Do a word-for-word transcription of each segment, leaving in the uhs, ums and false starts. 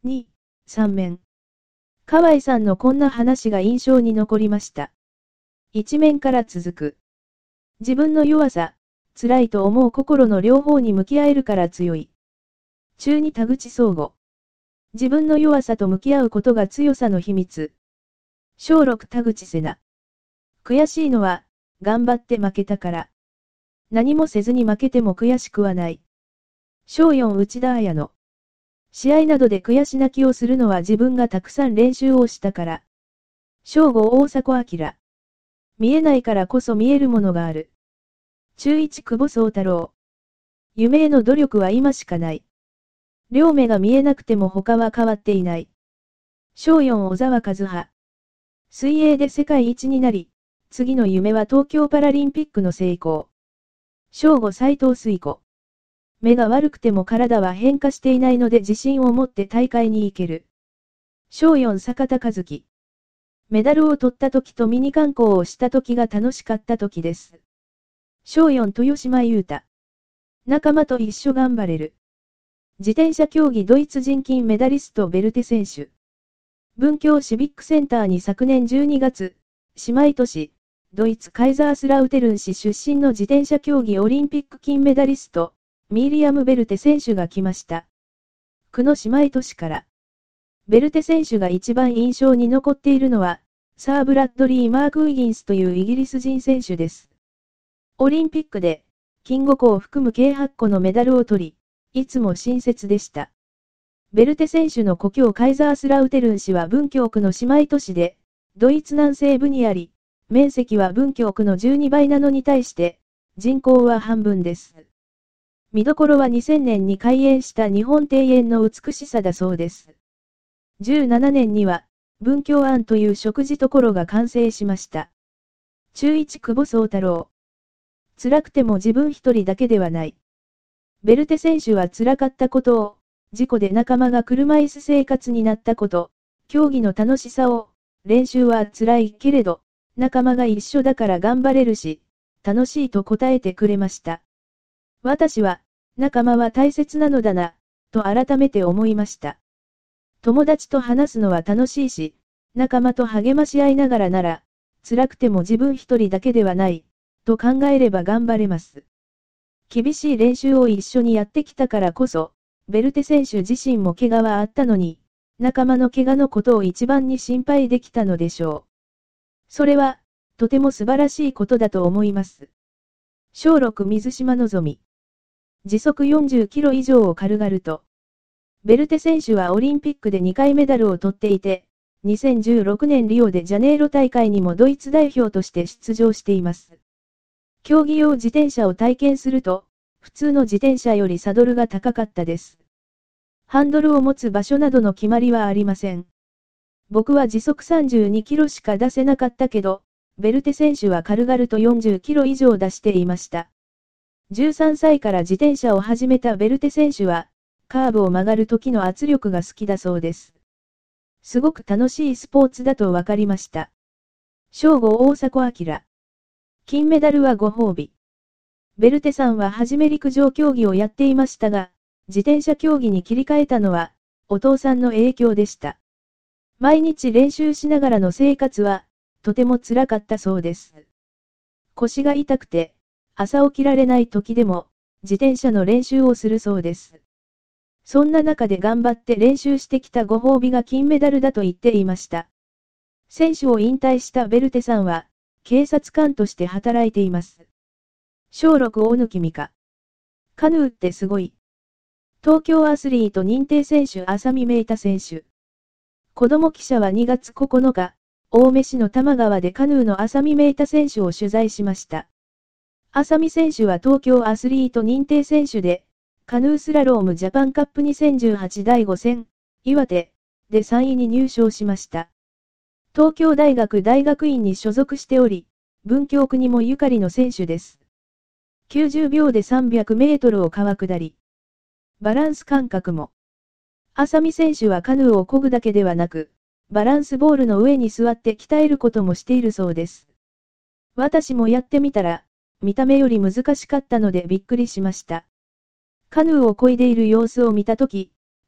に、さん面。河合さんのこんな話が印象に残りました。一面から続く。自分の弱さ、辛いと思う心の両方に向き合えるから強い。中に田口相互。自分の弱さと向き合うことが強さの秘密。小ろく田口瀬名。悔しいのは、頑張って負けたから。何もせずに負けても悔しくはない。小よん内田彩乃。試合などで悔し泣きをするのは自分がたくさん練習をしたから。小ご大迫明。見えないからこそ見えるものがある。中いち久保宗太郎。夢への努力は今しかない。両目が見えなくても他は変わっていない。小よん小沢和葉。水泳で世界一になり、次の夢は東京パラリンピックの成功。小ご斉藤水子。目が悪くても体は変化していないので自信を持って大会に行ける。小よん坂田和樹。メダルを取った時とミニ観光をした時が楽しかった時です。小よん豊島優太。仲間と一緒頑張れる。自転車競技ドイツ人金メダリストベルテ選手。文京シビックセンターに昨年じゅうにがつ、姉妹都市、ドイツカイザースラウテルン市出身の自転車競技オリンピック金メダリスト、ミーリアム・ベルテ選手が来ました。区の姉妹都市から。ベルテ選手が一番印象に残っているのは、サー・ブラッドリー・マーク・ウィギンスというイギリス人選手です。オリンピックで、金ごこを含む計はち個のメダルを取り、いつも親切でした。ベルテ選手の故郷カイザースラウテルン市は文京区の姉妹都市で、ドイツ南西部にあり、面積は文京区のじゅうにばいなのに対して、人口は半分です。見どころはにせんねんに開園した日本庭園の美しさだそうです。じゅうななねんには、文京庵という食事処が完成しました。中いち久保宗太郎。辛くても自分一人だけではない。ベルテ選手は辛かったことを、事故で仲間が車椅子生活になったこと、競技の楽しさを、練習は辛いけれど、仲間が一緒だから頑張れるし、楽しいと答えてくれました。私は、仲間は大切なのだな、と改めて思いました。友達と話すのは楽しいし、仲間と励まし合いながらなら、辛くても自分一人だけではない、と考えれば頑張れます。厳しい練習を一緒にやってきたからこそ、ベルテ選手自身も怪我はあったのに、仲間の怪我のことを一番に心配できたのでしょう。それは、とても素晴らしいことだと思います。小ろく水島のぞみ。時速よんじゅっキロ以上を軽々と。ベルテ選手はオリンピックでにかいメダルを取っていて、にせんじゅうろくねんリオデジャネイロ大会にもドイツ代表として出場しています。競技用自転車を体験すると、普通の自転車よりサドルが高かったです。ハンドルを持つ場所などの決まりはありません。僕は時速さんじゅうにキロしか出せなかったけど、ベルテ選手は軽々とよんじゅっキロ以上出していました。じゅうさんさいから自転車を始めたベルテ選手は、カーブを曲がる時の圧力が好きだそうです。すごく楽しいスポーツだとわかりました。小ご大迫明。金メダルはご褒美。ベルテさんははじめ陸上競技をやっていましたが、自転車競技に切り替えたのは、お父さんの影響でした。毎日練習しながらの生活は、とても辛かったそうです。腰が痛くて、朝起きられない時でも、自転車の練習をするそうです。そんな中で頑張って練習してきたご褒美が金メダルだと言っていました。選手を引退したベルテさんは、警察官として働いています。小ろく大貫美香。カヌーってすごい。東京アスリート認定選手浅見明太選手。子供記者はにがつここのか、青梅市の多摩川でカヌーの浅見明太選手を取材しました。浅見選手は東京アスリート認定選手で、カヌースラロームジャパンカップにせんじゅうはちだいご戦、岩手でさんいに入賞しました。東京大学大学院に所属しており、文京区にもゆかりの選手です。きゅうじゅうびょうでさんびゃくメートルを川下り。バランス感覚も。浅見選手はカヌーを漕ぐだけではなく、バランスボールの上に座って鍛えることもしているそうです。私もやってみたら、見た目より難しかったのでびっくりしました。カヌーを漕いでいる様子を見たとき、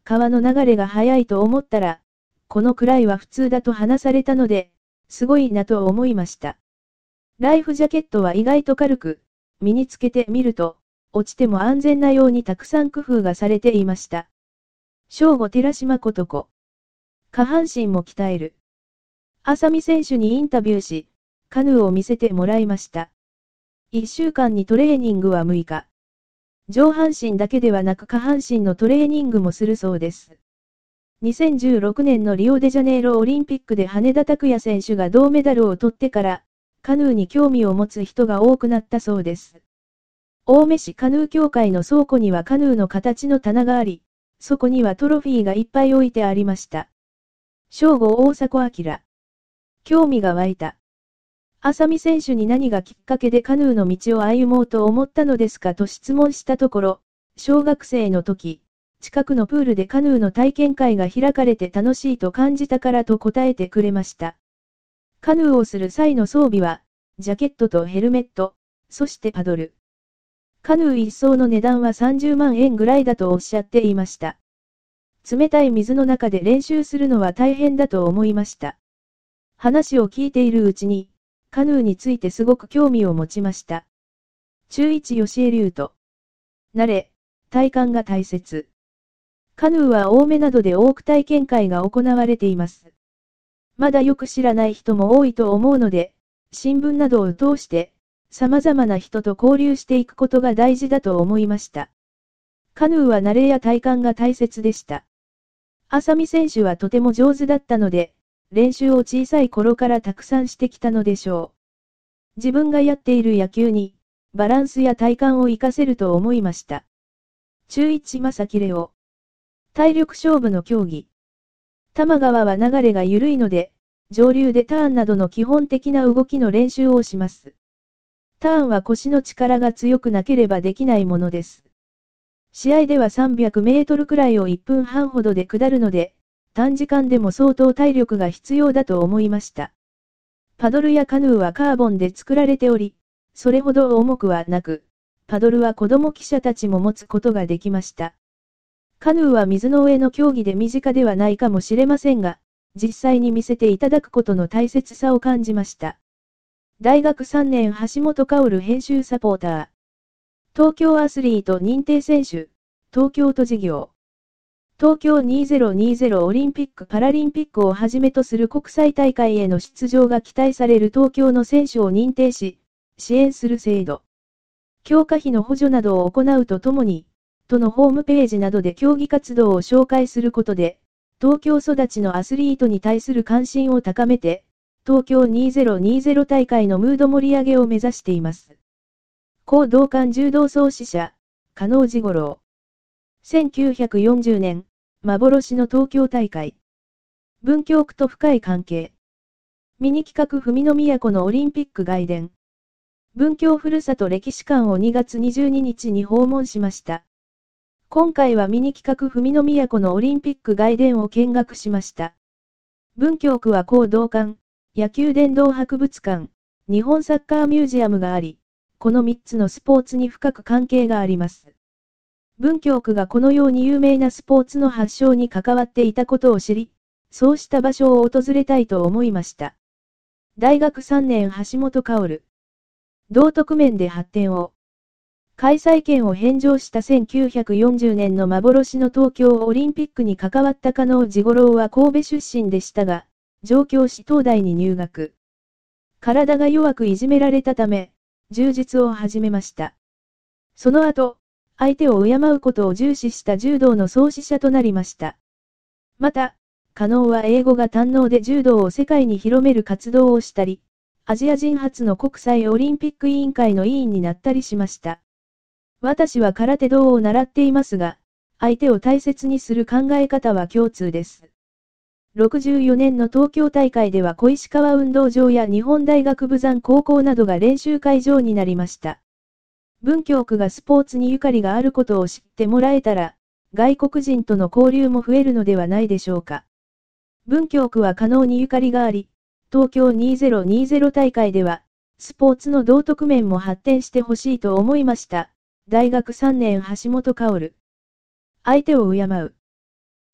川の流れが速いと思ったら、このくらいは普通だと話されたので、すごいなと思いました。ライフジャケットは意外と軽く、身につけてみると、落ちても安全なようにたくさん工夫がされていました。正午寺島琴子。下半身も鍛える。浅見選手にインタビューし、カヌーを見せてもらいました。いっしゅうかんにトレーニングはむいか。上半身だけではなく下半身のトレーニングもするそうです。にせんじゅうろくねんのリオデジャネイロオリンピックで羽田拓也選手が銅メダルを取ってから、カヌーに興味を持つ人が多くなったそうです。青梅市カヌー協会の倉庫にはカヌーの形の棚があり、そこにはトロフィーがいっぱい置いてありました。正午大迫明。興味が湧いた。浅見選手に何がきっかけでカヌーの道を歩もうと思ったのですかと質問したところ、小学生の時、近くのプールでカヌーの体験会が開かれて楽しいと感じたからと答えてくれました。カヌーをする際の装備は、ジャケットとヘルメット、そしてパドル。カヌー一艘の値段はさんじゅうまんえんぐらいだとおっしゃっていました。冷たい水の中で練習するのは大変だと思いました。話を聞いているうちに、カヌーについてすごく興味を持ちました。中一吉江龍斗。慣れ、体感が大切。カヌーは青梅などで多く体験会が行われています。まだよく知らない人も多いと思うので、新聞などを通して、様々な人と交流していくことが大事だと思いました。カヌーは慣れや体感が大切でした。浅見選手はとても上手だったので、練習を小さい頃からたくさんしてきたのでしょう。自分がやっている野球に、バランスや体幹を活かせると思いました。中一正木レオ。体力勝負の競技。多摩川は流れが緩いので、上流でターンなどの基本的な動きの練習をします。ターンは腰の力が強くなければできないものです。試合ではさんびゃくメートルくらいをいっぷんはんほどで下るので、短時間でも相当体力が必要だと思いました。パドルやカヌーはカーボンで作られており、それほど重くはなく、パドルは子供記者たちも持つことができました。カヌーは水の上の競技で身近ではないかもしれませんが、実際に見せていただくことの大切さを感じました。大学さんねん橋本薫編集サポーター。東京アスリート認定選手、東京都事業。東京にせんにじゅうオリンピック・パラリンピックをはじめとする国際大会への出場が期待される東京の選手を認定し、支援する制度。強化費の補助などを行うとともに、都のホームページなどで競技活動を紹介することで、東京育ちのアスリートに対する関心を高めて、東京にせんにじゅう大会のムード盛り上げを目指しています。講道館柔道創始者、加納治五郎。せんきゅうひゃくよんじゅうねん、幻の東京大会。文京区と深い関係。ミニ企画文の都のオリンピック外伝。文京ふるさと歴史館をにがつにじゅうににちに訪問しました。今回はミニ企画文の都のオリンピック外伝を見学しました。文京区は講道館、野球殿堂博物館、日本サッカーミュージアムがあり、このみっつのスポーツに深く関係があります。文京区がこのように有名なスポーツの発祥に関わっていたことを知り、そうした場所を訪れたいと思いました。大学さんねん橋本薫。道徳面で発展を。開催権を返上したせんきゅうひゃくよんじゅうねんの幻の東京オリンピックに関わった加納治五郎は神戸出身でしたが、上京し東大に入学。体が弱くいじめられたため、柔術を始めました。その後、相手を敬うことを重視した柔道の創始者となりました。また、加納は英語が堪能で柔道を世界に広める活動をしたり、アジア人初の国際オリンピック委員会の委員になったりしました。私は空手道を習っていますが、相手を大切にする考え方は共通です。ろくじゅうよねんの東京大会では小石川運動場や日本大学豊山高校などが練習会場になりました。文京区がスポーツにゆかりがあることを知ってもらえたら、外国人との交流も増えるのではないでしょうか。文京区は加納にゆかりがあり、東京にせんにじゅう大会では、スポーツの道徳面も発展してほしいと思いました。大学さんねん橋本薫。相手を敬う。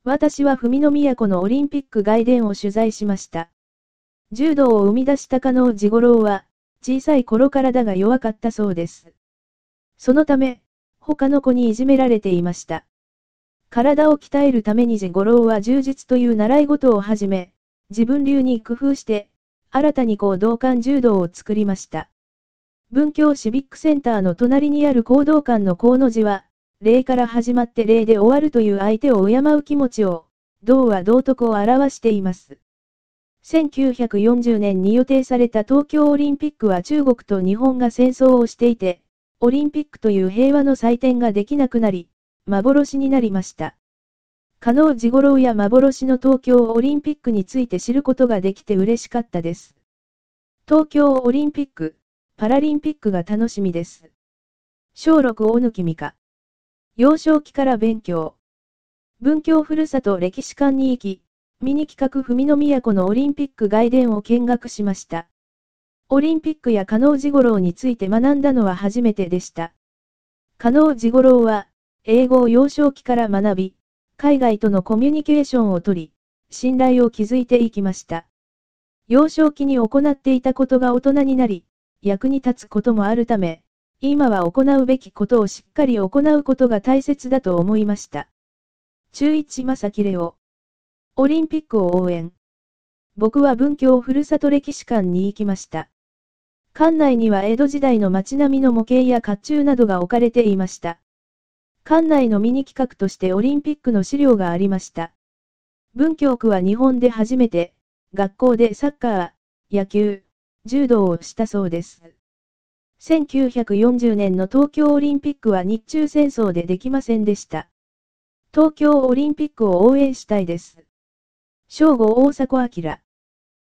私は文の都のオリンピック外伝を取材しました。柔道を生み出した加納治五郎は、小さい頃から体が弱かったそうです。そのため、他の子にいじめられていました。体を鍛えるために治五郎は柔術という習い事を始め、自分流に工夫して、新たに講道館柔道を作りました。文京シビックセンターの隣にある講道館の講の字は、礼から始まって礼で終わるという相手を敬う気持ちを、道は道徳を表しています。せんきゅうひゃくよんじゅうねんに予定された東京オリンピックは中国と日本が戦争をしていて、オリンピックという平和の祭典ができなくなり、幻になりました。加納治五郎や幻の東京オリンピックについて知ることができて嬉しかったです。東京オリンピック、パラリンピックが楽しみです。小六大貫美香。幼少期から勉強。文京ふるさと歴史館に行き、ミニ企画文の都のオリンピック外伝を見学しました。オリンピックや加納治五郎について学んだのは初めてでした。加納治五郎は、英語を幼少期から学び、海外とのコミュニケーションをとり、信頼を築いていきました。幼少期に行っていたことが大人になり、役に立つこともあるため、今は行うべきことをしっかり行うことが大切だと思いました。中一正木レオ。オリンピックを応援。僕は文京ふるさと歴史館に行きました。館内には江戸時代の街並みの模型や甲冑などが置かれていました。館内のミニ企画としてオリンピックの資料がありました。文京区は日本で初めて、学校でサッカー、野球、柔道をしたそうです。せんきゅうひゃくよんじゅうねんの東京オリンピックは日中戦争でできませんでした。東京オリンピックを応援したいです。正吾大迫明。